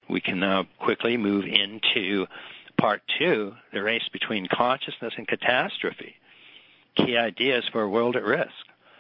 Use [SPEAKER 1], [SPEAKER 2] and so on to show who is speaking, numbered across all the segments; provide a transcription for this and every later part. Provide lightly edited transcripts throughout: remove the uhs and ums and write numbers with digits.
[SPEAKER 1] we can now quickly move into part 2, the race between consciousness and catastrophe, key ideas for a world at risk.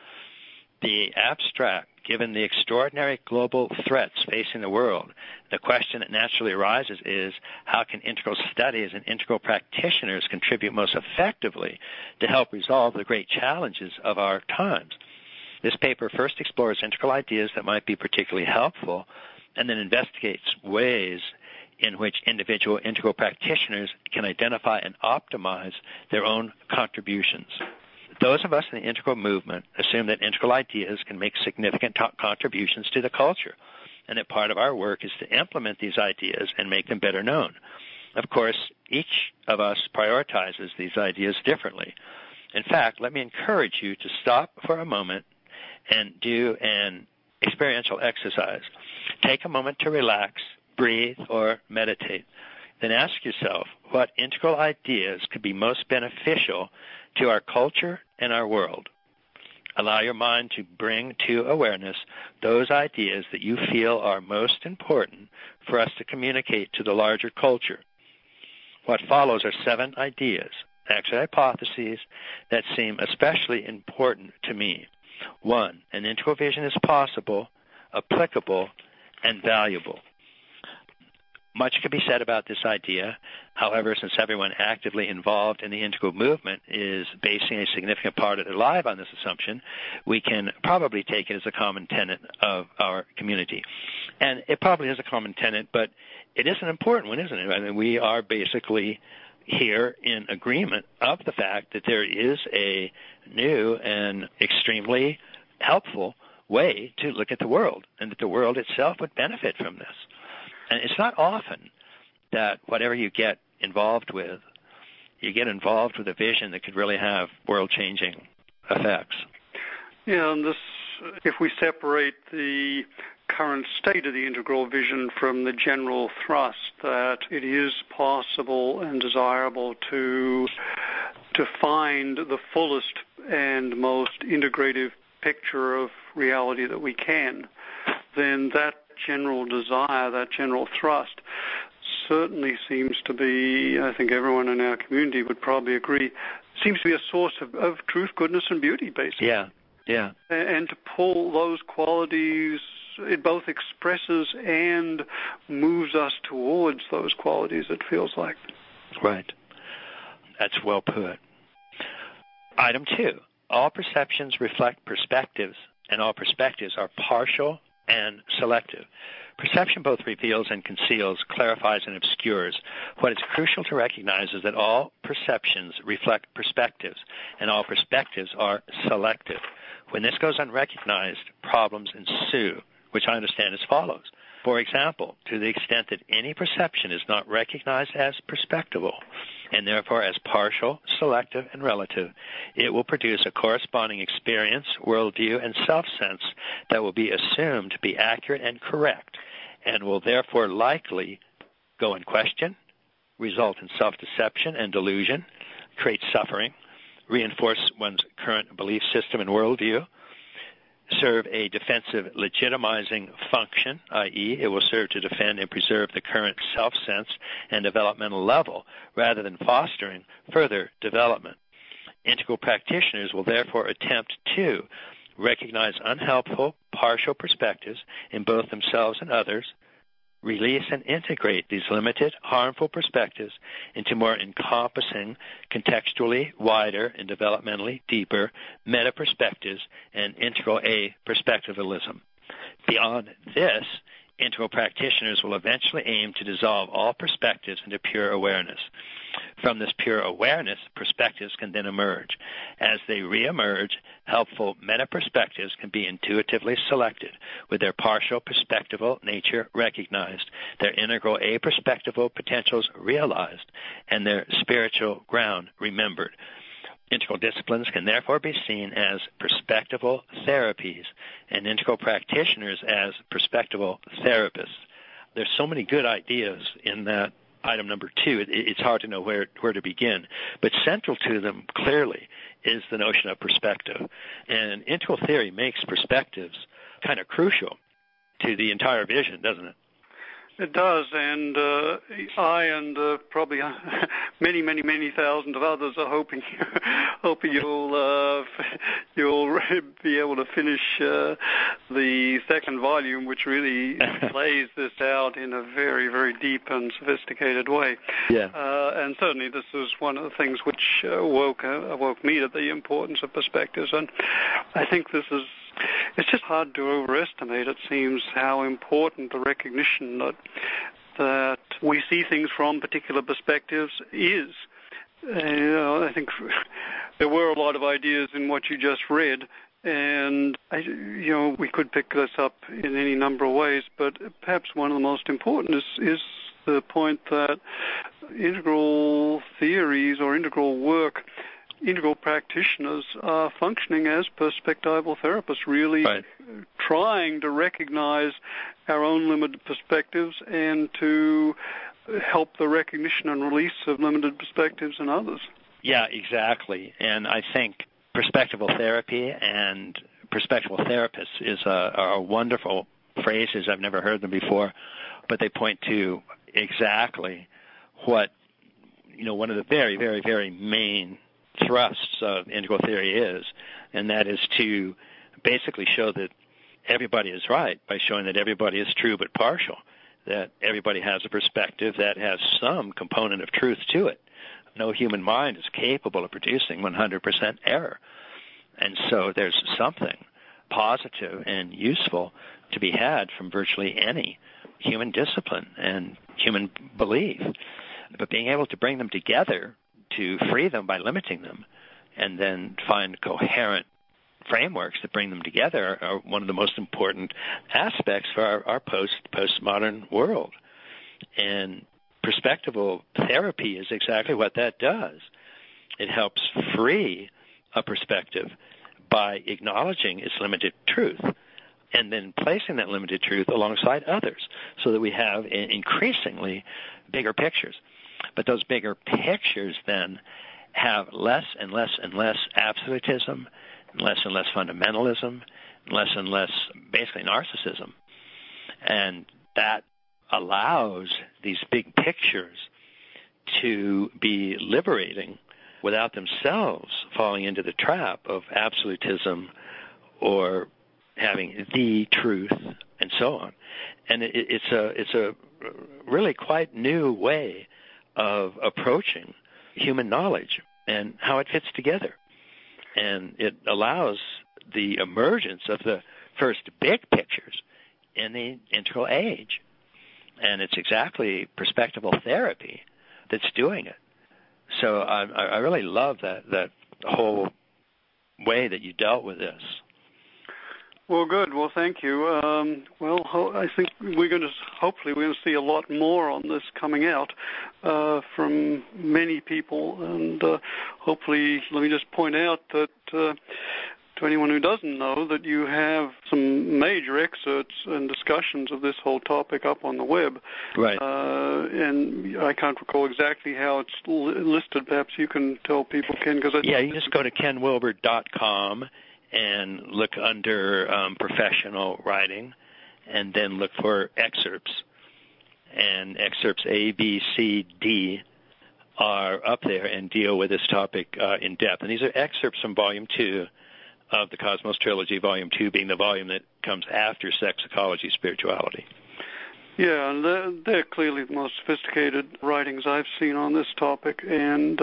[SPEAKER 1] The abstract, given the extraordinary global threats facing the world, the question that naturally arises is, how can integral studies and integral practitioners contribute most effectively to help resolve the great challenges of our times? This paper first explores integral ideas that might be particularly helpful, and then investigates ways in which individual integral practitioners can identify and optimize their own contributions. Those of us in the integral movement assume that integral ideas can make significant contributions to the culture, and that part of our work is to implement these ideas and make them better known. Of course, each of us prioritizes these ideas differently. In fact, let me encourage you to stop for a moment and do an experiential exercise. Take a moment to relax, breathe, or meditate. Then ask yourself what integral ideas could be most beneficial to our culture and our world. Allow your mind to bring to awareness those ideas that you feel are most important for us to communicate to the larger culture. What follows are 7 ideas, actually hypotheses, that seem especially important to me. 1, an integral vision is possible, applicable, and valuable. Much could be said about this idea. However, since everyone actively involved in the integral movement is basing a significant part of their life on this assumption, we can probably take it as a common tenet of our community. And it probably is a common tenet, but it is an important one, isn't it? I mean, we are basically here in agreement of the fact that there is a new and extremely helpful way to look at the world, and that the world itself would benefit from this. And it's not often that whatever you get involved with, you get involved with a vision that could really have world-changing effects.
[SPEAKER 2] Yeah, and this, if we separate the current state of the integral vision from the general thrust, that it is possible and desirable to find the fullest and most integrative picture of reality that we can, then that general desire, that general thrust, certainly seems to be, I think everyone in our community would probably agree, seems to be a source of truth, goodness, and beauty, basically.
[SPEAKER 1] Yeah.
[SPEAKER 2] And to pull those qualities, it both expresses and moves us towards those qualities, it feels like.
[SPEAKER 1] Right. That's well put. Item 2, all perceptions reflect perspectives, and all perspectives are partial and selective. Perception both reveals and conceals, clarifies and obscures. What is crucial to recognize is that all perceptions reflect perspectives, and all perspectives are selective. When this goes unrecognized, problems ensue, which I understand as follows. For example, to the extent that any perception is not recognized as perspectival, and therefore as partial, selective, and relative, it will produce a corresponding experience, worldview, and self-sense that will be assumed to be accurate and correct, and will therefore likely go in question, result in self-deception and delusion, create suffering, reinforce one's current belief system and worldview, serve a defensive legitimizing function, i.e., it will serve to defend and preserve the current self-sense and developmental level rather than fostering further development. Integral practitioners will therefore attempt to recognize unhelpful, partial perspectives in both themselves and others, release and integrate these limited, harmful perspectives into more encompassing, contextually wider and developmentally deeper meta-perspectives and integral A perspectivalism. Beyond this, integral practitioners will eventually aim to dissolve all perspectives into pure awareness. From this pure awareness, perspectives can then emerge. As they reemerge, helpful meta-perspectives can be intuitively selected, with their partial perspectival nature recognized, their integral a-perspectival potentials realized, and their spiritual ground remembered. Integral disciplines can therefore be seen as perspectival therapies, and integral practitioners as perspectival therapists. There's so many good ideas in that item number 2, it's hard to know where to begin. But central to them, clearly, is the notion of perspective. And integral theory makes perspectives kind of crucial to the entire vision, doesn't it?
[SPEAKER 2] It does, and I and probably many thousands of others are hoping you'll be able to finish the second volume, which really lays this out in a very, very deep and sophisticated way.
[SPEAKER 1] Yeah.
[SPEAKER 2] And certainly this is one of the things which awoke me to the importance of perspectives, and I think it's just hard to overestimate, it seems, how important the recognition that we see things from particular perspectives is. I think there were a lot of ideas in what you just read, and we could pick this up in any number of ways, but perhaps one of the most important is the point that integral theories or integral work, integral practitioners are functioning as perspectival therapists, really
[SPEAKER 1] right.
[SPEAKER 2] trying to recognize our own limited perspectives and to help the recognition and release of limited perspectives in others.
[SPEAKER 1] Yeah, exactly. And I think perspectival therapy and perspectival therapists are wonderful phrases. I've never heard them before, but they point to exactly what, one of the very, very, very main thrusts of integral theory is, and that is to basically show that everybody is right by showing that everybody is true but partial, that everybody has a perspective that has some component of truth to it. No human mind is capable of producing 100% error. And so there's something positive and useful to be had from virtually any human discipline and human belief. But being able to bring them together to free them by limiting them and then find coherent frameworks that bring them together are one of the most important aspects for our postmodern world. And perspectival therapy is exactly what that does. It helps free a perspective by acknowledging its limited truth and then placing that limited truth alongside others so that we have increasingly bigger pictures. But those bigger pictures then have less and less and less absolutism, and less fundamentalism, and less basically narcissism. And that allows these big pictures to be liberating without themselves falling into the trap of absolutism or having the truth and so on. And it's a really quite new way of approaching human knowledge and how it fits together. And it allows the emergence of the first big pictures in the integral age. And it's exactly perspectival therapy that's doing it. So I really love that whole way that you dealt with this.
[SPEAKER 2] Well, good. Well, thank you. I think hopefully we're going to see a lot more on this coming out from many people. And hopefully, let me just point out that to anyone who doesn't know, that you have some major excerpts and discussions of this whole topic up on the web.
[SPEAKER 1] Right.
[SPEAKER 2] And I can't recall exactly how it's listed. Perhaps you can tell people, Ken.
[SPEAKER 1] Yeah, you just go to kenwilbert.com and look under professional writing, and then look for excerpts. And excerpts A, B, C, D are up there and deal with this topic in depth. And these are excerpts from Volume 2 of the Cosmos Trilogy, Volume 2 being the volume that comes after Sex, Ecology, Spirituality.
[SPEAKER 2] Yeah, and they're clearly the most sophisticated writings I've seen on this topic, and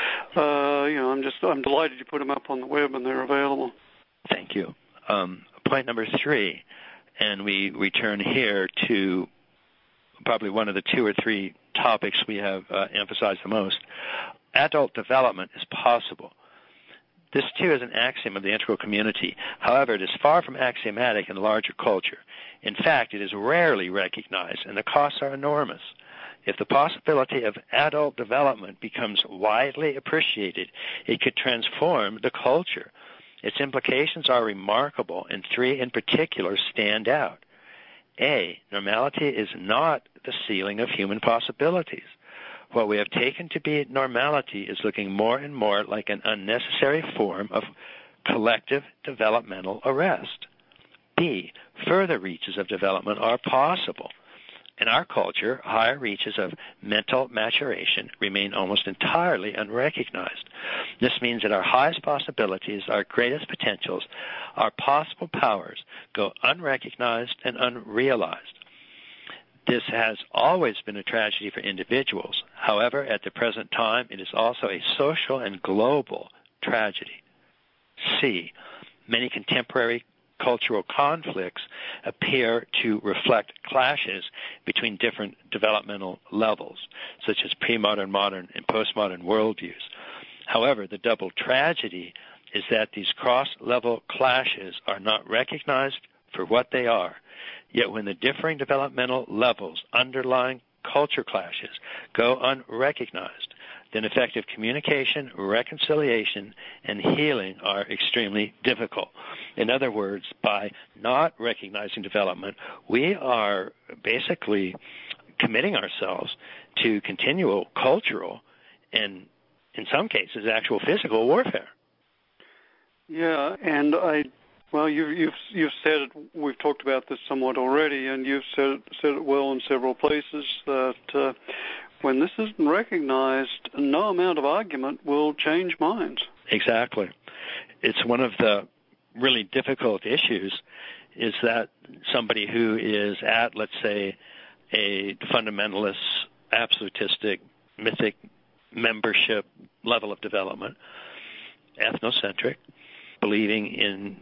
[SPEAKER 2] I'm delighted you put them up on the web and they're available.
[SPEAKER 1] Thank you. Point number 3, and we return here to probably one of the 2 or 3 topics we have emphasized the most. Adult development is possible. This, too, is an axiom of the integral community. However, it is far from axiomatic in the larger culture. In fact, it is rarely recognized, and the costs are enormous. If the possibility of adult development becomes widely appreciated, it could transform the culture. Its implications are remarkable, and 3 in particular stand out. A, normality is not the ceiling of human possibilities. What we have taken to be normality is looking more and more like an unnecessary form of collective developmental arrest. B, further reaches of development are possible. In our culture, higher reaches of mental maturation remain almost entirely unrecognized. This means that our highest possibilities, our greatest potentials, our possible powers go unrecognized and unrealized. This has always been a tragedy for individuals. However, at the present time, it is also a social and global tragedy. C. Many contemporary cultural conflicts appear to reflect clashes between different developmental levels, such as pre-modern, modern, and postmodern worldviews. However, the double tragedy is that these cross-level clashes are not recognized for what they are. Yet when the differing developmental levels underlying culture clashes go unrecognized, then effective communication, reconciliation, and healing are extremely difficult. In other words, by not recognizing development, we are basically committing ourselves to continual cultural and, in some cases, actual physical warfare.
[SPEAKER 2] Yeah, and you've said it, we've talked about this somewhat already, and you've said it well in several places that when this isn't recognized, no amount of argument will change minds.
[SPEAKER 1] Exactly. It's one of the really difficult issues is that somebody who is at, let's say, a fundamentalist, absolutistic, mythic membership level of development, ethnocentric, believing in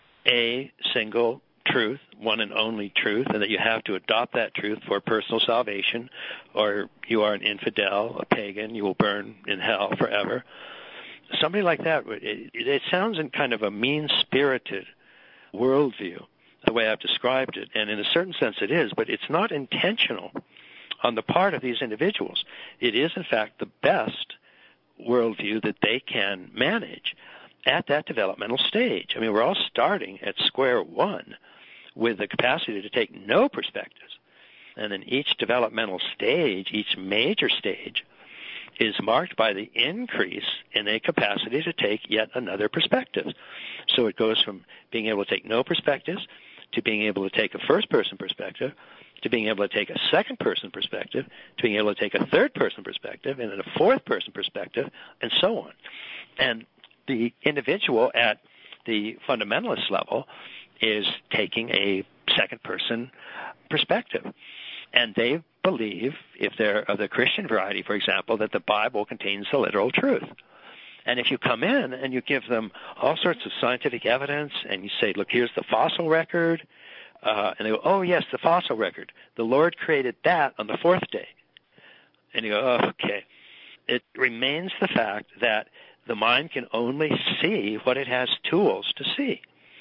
[SPEAKER 1] a single truth, one and only truth, and that you have to adopt that truth for personal salvation, or you are an infidel, a pagan, you will burn in hell forever. Somebody like that, it sounds in kind of a mean-spirited worldview, the way I've described it, and in a certain sense it is, but it's not intentional on the part of these individuals. It is, in fact, the best worldview that they can manage at that developmental stage. I mean, we're all starting at square one with the capacity to take no perspectives. And then each developmental stage, each major stage, is marked by the increase in a capacity to take yet another perspective. So it goes from being able to take no perspectives to being able to take a first-person perspective, to being able to take a second-person perspective, to being able to take a third-person perspective, and then a fourth-person perspective, and so on. And the individual at the fundamentalist level is taking a second-person perspective. And they believe, if they're of the Christian variety, for example, that the Bible contains the literal truth. And if you come in and you give them all sorts of scientific evidence and you say, look, here's the fossil record, and they go, oh, yes, the fossil record. The Lord created that on the fourth day. And you go, oh, okay. It remains the fact that the mind can only see what it has tools to see.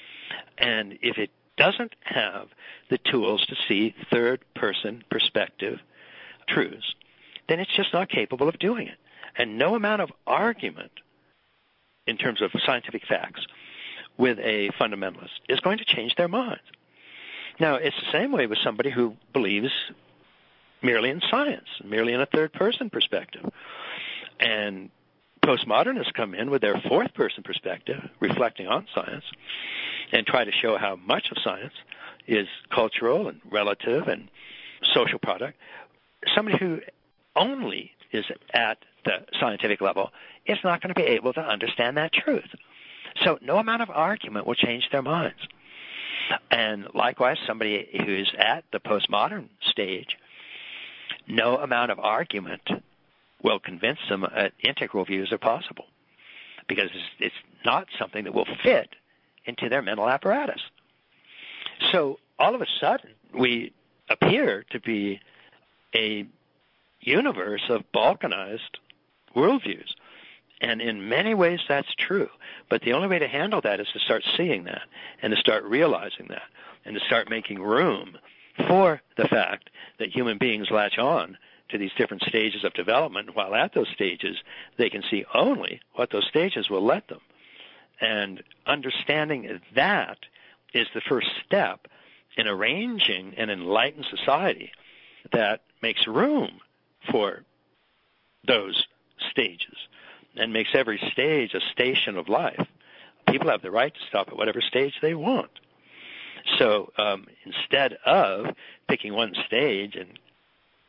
[SPEAKER 1] And if it doesn't have the tools to see third-person perspective truths, then it's just not capable of doing it. And no amount of argument in terms of scientific facts with a fundamentalist is going to change their minds. Now, it's the same way with somebody who believes merely in science, merely in a third-person perspective. And postmodernists come in with their fourth-person perspective, reflecting on science, and try to show how much of science is cultural and relative and social product. Somebody who only is at the scientific level is not going to be able to understand that truth. So no amount of argument will change their minds. And likewise, somebody who is at the postmodern stage, no amount of argument will convince them that integral views are possible, because it's not something that will fit into their mental apparatus. So all of a sudden, we appear to be a universe of balkanized worldviews. And in many ways, that's true. But the only way to handle that is to start seeing that, and to start realizing that, and to start making room for the fact that human beings latch on to these different stages of development. While at those stages, they can see only what those stages will let them. And understanding that is the first step in arranging an enlightened society that makes room for those stages and makes every stage a station of life. People have the right to stop at whatever stage they want. So instead of picking one stage and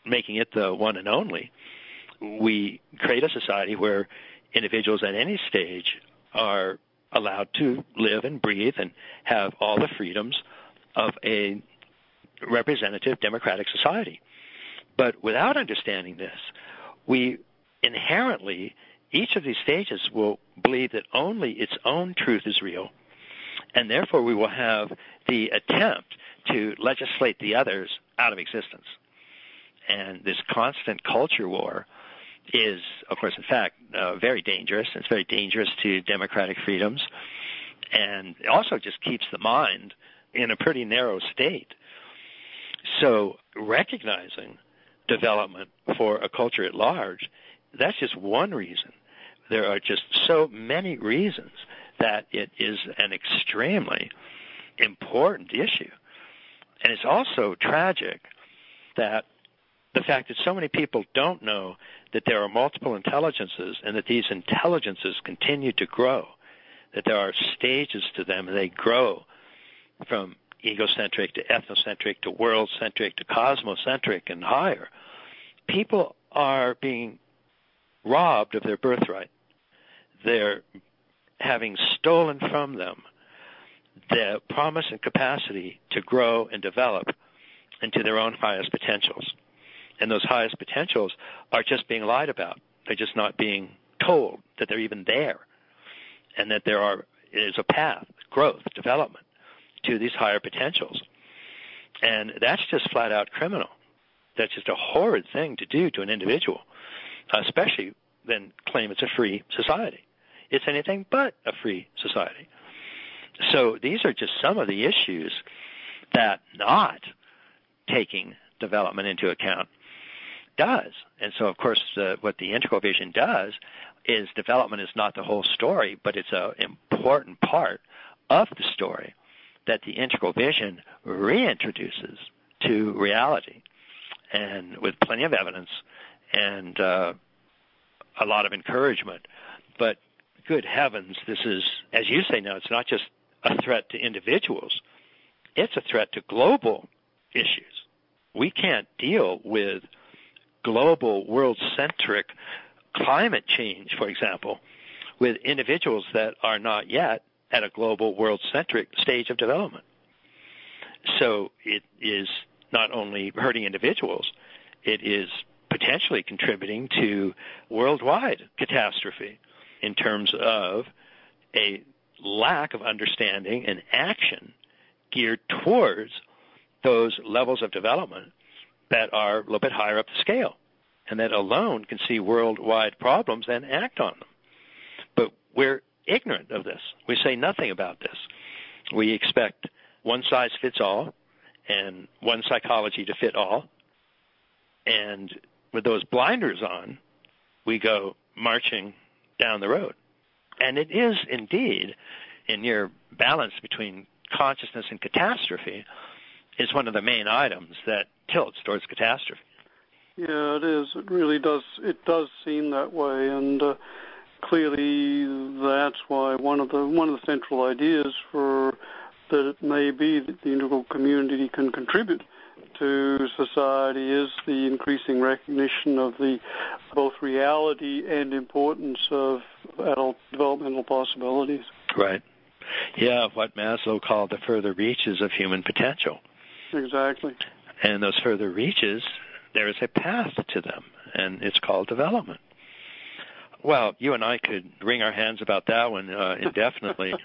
[SPEAKER 1] making it the one and only, we create a society where individuals at any stage are allowed to live and breathe and have all the freedoms of a representative democratic society. But without understanding this, we inherently, each of these stages will believe that only its own truth is real, and therefore we will have the attempt to legislate the others out of existence. And this constant culture war is, of course, in fact, very dangerous. It's very dangerous to democratic freedoms, and it also just keeps the mind in a pretty narrow state. So recognizing development for a culture at large, that's just one reason. There are just so many reasons that it is an extremely important issue. And it's also tragic that the fact that so many people don't know that there are multiple intelligences and that these intelligences continue to grow, that there are stages to them, and they grow from egocentric to ethnocentric to world-centric to cosmocentric and higher. People are being robbed of their birthright. They're having stolen from them the promise and capacity to grow and develop into their own highest potentials. And those highest potentials are just being lied about. They're just not being told that they're even there, and that there is a path, growth, development to these higher potentials. And that's just flat out criminal. That's just a horrid thing to do to an individual, especially then claim it's a free society. It's anything but a free society. So these are just some of the issues that not taking development into account does. And so, of course, what the integral vision does is development is not the whole story, but it's an important part of the story that the integral vision reintroduces to reality, and with plenty of evidence and a lot of encouragement. But good heavens, this is, as you say now, it's not just a threat to individuals, it's a threat to global issues. We can't deal with global, world-centric climate change, for example, with individuals that are not yet at a global, world-centric stage of development. So it is not only hurting individuals, it is potentially contributing to worldwide catastrophe in terms of a lack of understanding and action geared towards those levels of development that are a little bit higher up the scale, and that alone can see worldwide problems and act on them. But we're ignorant of this. We say nothing about this. We expect one size fits all and one psychology to fit all. And with those blinders on, we go marching down the road. And it is indeed, in your balance between consciousness and catastrophe, is one of the main items that tilts towards catastrophe.
[SPEAKER 2] Yeah, it is. It really does. It does seem that way, and clearly that's why one of the central ideas for that it may be that the integral community can contribute to society is the increasing recognition of the both reality and importance of adult developmental possibilities.
[SPEAKER 1] Right. Yeah, what Maslow called the further reaches of human potential.
[SPEAKER 2] Exactly.
[SPEAKER 1] And those further reaches, there is a path to them, and it's called development. Well, you and I could wring our hands about that one indefinitely.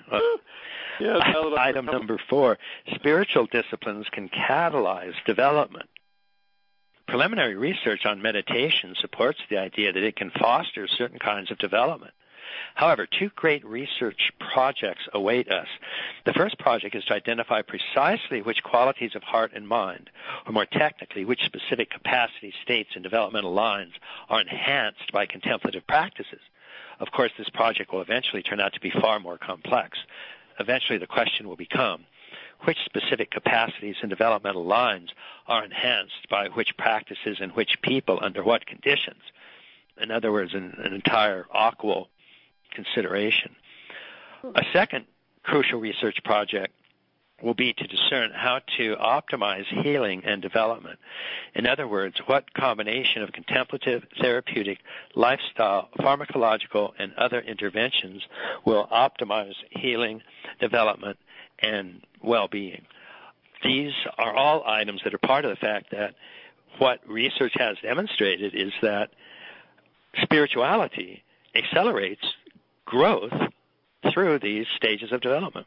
[SPEAKER 1] Item number 4, spiritual disciplines can catalyze development. Preliminary research on meditation supports the idea that it can foster certain kinds of development. However, 2 great research projects await us. The first project is to identify precisely which qualities of heart and mind, or more technically, which specific capacity states and developmental lines are enhanced by contemplative practices. Of course, this project will eventually turn out to be far more complex. Eventually, the question will become, which specific capacities and developmental lines are enhanced by which practices and which people under what conditions? In other words, an entire AQUAL consideration. A second crucial research project will be to discern how to optimize healing and development. In other words, what combination of contemplative, therapeutic, lifestyle, pharmacological, and other interventions will optimize healing, development, and well-being. These are all items that are part of the fact that what research has demonstrated is that spirituality accelerates growth through these stages of development.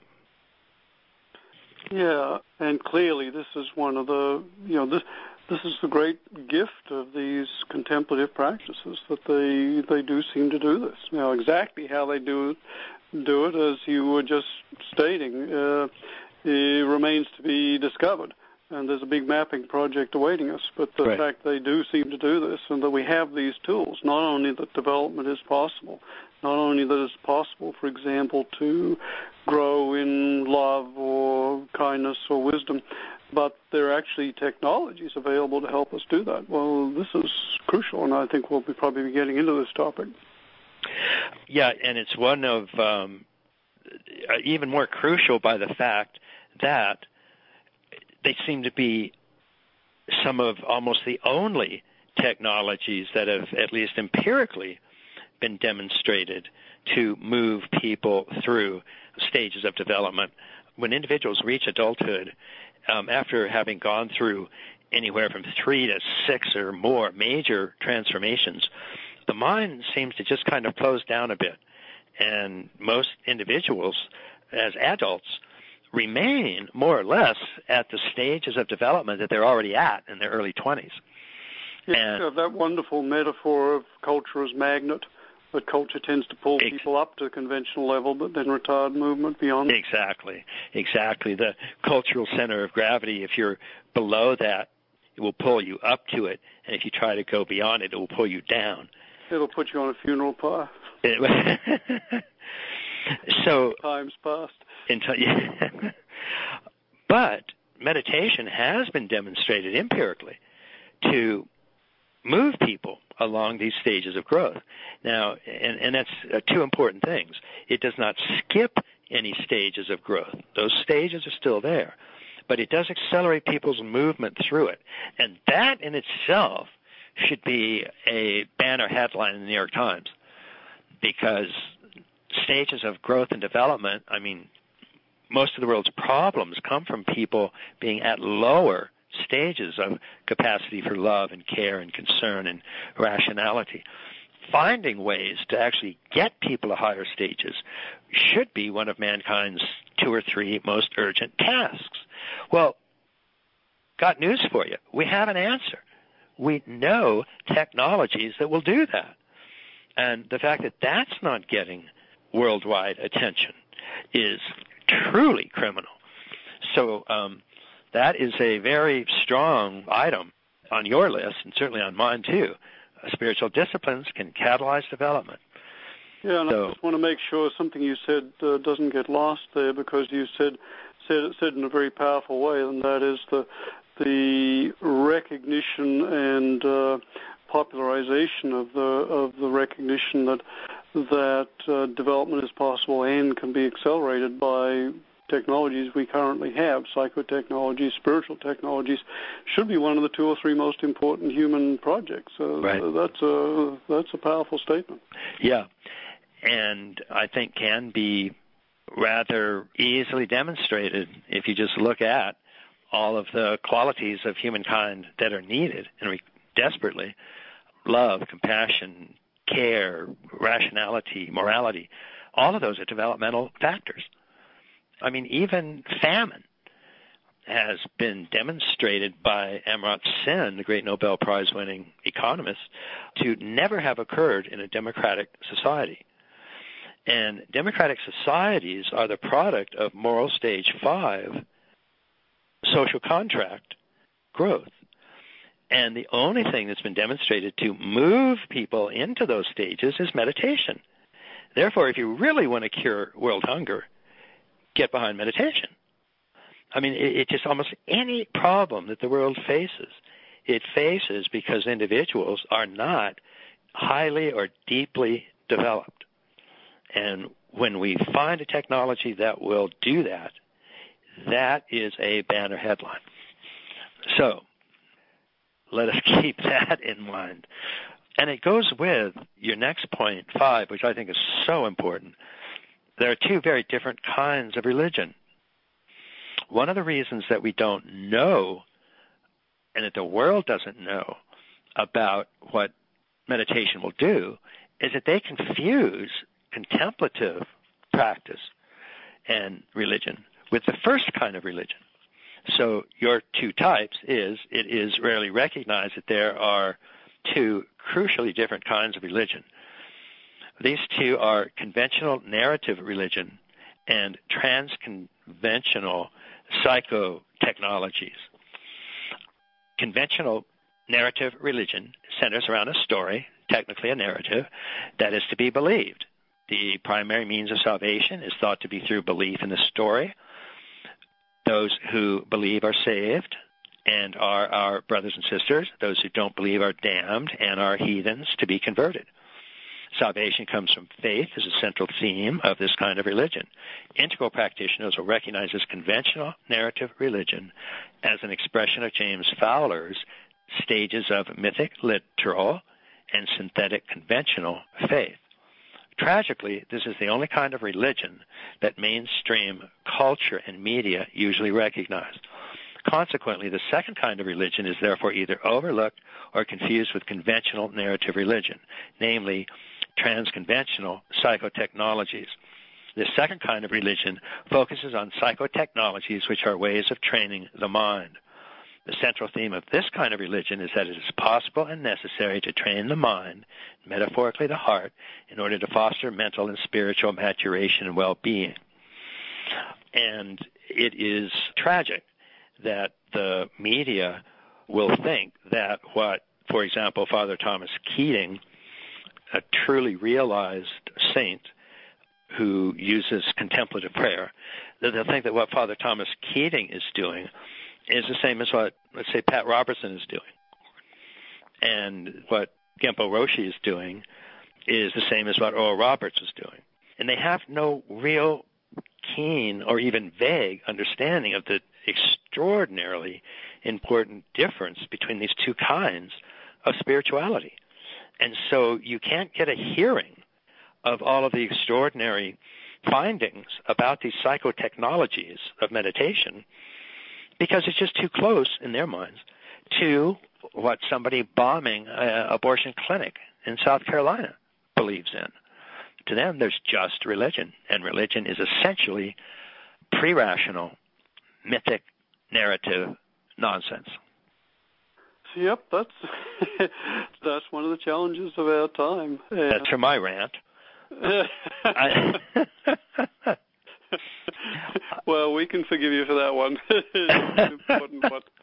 [SPEAKER 2] Yeah, and clearly this is one of the, this is the great gift of these contemplative practices, that they do seem to do this. Now, exactly how they do it, as you were just stating, it remains to be discovered. And there's a big mapping project awaiting us. But the fact they do seem to do this, and that we have these tools, not only that development is possible, not only that it's possible, for example, to grow in love or kindness or wisdom, but there are actually technologies available to help us do that. Well, this is crucial, and I think we'll probably be getting into this topic.
[SPEAKER 1] Yeah, and it's one of even more crucial by the fact that they seem to be some of almost the only technologies that have, at least empirically, been demonstrated to move people through stages of development. When individuals reach adulthood, after having gone through anywhere from 3 to 6 or more major transformations, the mind seems to just kind of close down a bit. And most individuals, as adults, remain more or less at the stages of development that they're already at in their early 20s.
[SPEAKER 2] Yeah, that wonderful metaphor of culture as magnet, that culture tends to pull people up to the conventional level, but then retard movement beyond.
[SPEAKER 1] Exactly. The cultural center of gravity, if you're below that, it will pull you up to it, and if you try to go beyond it, it will pull you down.
[SPEAKER 2] It'll put you on a funeral pyre.
[SPEAKER 1] So
[SPEAKER 2] times past.
[SPEAKER 1] But meditation has been demonstrated empirically to move people along these stages of growth. Now, and that's two important things. It does not skip any stages of growth. Those stages are still there. But it does accelerate people's movement through it. And that in itself should be a banner headline in the New York Times, because stages of growth and development, I mean, most of the world's problems come from people being at lower stages of capacity for love and care and concern and rationality. Finding ways to actually get people to higher stages should be one of mankind's 2 or 3 most urgent tasks. Well, got news for you. We have an answer. We know technologies that will do that. And the fact that that's not getting worldwide attention is truly criminal. So that is a very strong item on your list, and certainly on mine too. Spiritual disciplines can catalyze development.
[SPEAKER 2] Yeah, and I just want to make sure something you said doesn't get lost there, because you said in a very powerful way, and that is the recognition and popularization of the recognition that development is possible and can be accelerated by technologies we currently have. Psychotechnologies, spiritual technologies should be one of the 2 or 3 most important human projects.
[SPEAKER 1] Right.
[SPEAKER 2] That's a powerful statement.
[SPEAKER 1] Yeah, and I think can be rather easily demonstrated if you just look at all of the qualities of humankind that are needed and desperately: love, compassion, care, rationality, morality. All of those are developmental factors. I mean, even famine has been demonstrated by Amartya Sen, the great Nobel Prize-winning economist, to never have occurred in a democratic society. And democratic societies are the product of moral stage 5, social contract growth. And the only thing that's been demonstrated to move people into those stages is meditation. Therefore, if you really want to cure world hunger, get behind meditation. I mean, it's just almost any problem that the world faces, it faces because individuals are not highly or deeply developed. And when we find a technology that will do that, that is a banner headline. So let us keep that in mind. And it goes with your next point, 5, which I think is so important. There are two very different kinds of religion. One of the reasons that we don't know, and that the world doesn't know, about what meditation will do, is that they confuse contemplative practice and religion with the first kind of religion. So your two types it is rarely recognized that there are two crucially different kinds of religion. These two are conventional narrative religion and transconventional psychotechnologies. Conventional narrative religion centers around a story, technically a narrative, that is to be believed. The primary means of salvation is thought to be through belief in the story. Those who believe are saved and are our brothers and sisters. Those who don't believe are damned and are heathens to be converted. Salvation comes from faith as a central theme of this kind of religion. Integral practitioners will recognize this conventional narrative religion as an expression of James Fowler's stages of mythic, literal, and synthetic conventional faith. Tragically, this is the only kind of religion that mainstream culture and media usually recognize. Consequently, the second kind of religion is therefore either overlooked or confused with conventional narrative religion, namely transconventional psychotechnologies. This second kind of religion focuses on psychotechnologies, which are ways of training the mind. The central theme of this kind of religion is that it is possible and necessary to train the mind, metaphorically the heart, in order to foster mental and spiritual maturation and well-being. And it is tragic that the media will think that what, for example, Father Thomas Keating, a truly realized saint who uses contemplative prayer, that they'll think that what Father Thomas Keating is doing is the same as what, let's say, Pat Robertson is doing. And what Genpo Roshi is doing is the same as what Oral Roberts is doing. And they have no real keen or even vague understanding of the extraordinarily important difference between these two kinds of spirituality. And so you can't get a hearing of all of the extraordinary findings about these psychotechnologies of meditation because it's just too close in their minds to what somebody bombing an abortion clinic in South Carolina believes in. To them, there's just religion, and religion is essentially pre-rational, mythic, narrative nonsense.
[SPEAKER 2] Yep, that's one of the challenges of our time.
[SPEAKER 1] That's for my rant.
[SPEAKER 2] Well, we can forgive you for that one. It's an important one.